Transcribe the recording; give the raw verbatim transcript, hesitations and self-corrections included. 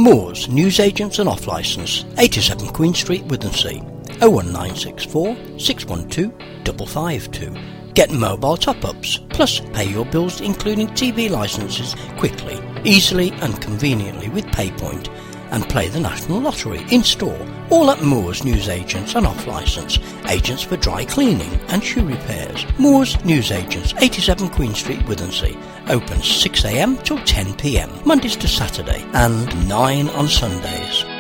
Moores Newsagents and Off Licence, eighty-seven Queen Street, Withensea, oh one nine six four, six one two, five five two. Get mobile top-ups, plus pay your bills including T V licences quickly, easily and conveniently with PayPoint, and play the National Lottery in-store, all at Moores Newsagents and Off Licence, agents for dry cleaning and shoe repairs. Moores Newsagents, eighty-seven Queen Street, Withensea, open six a m till ten p m, Mondays to Saturday, and nine on Sundays.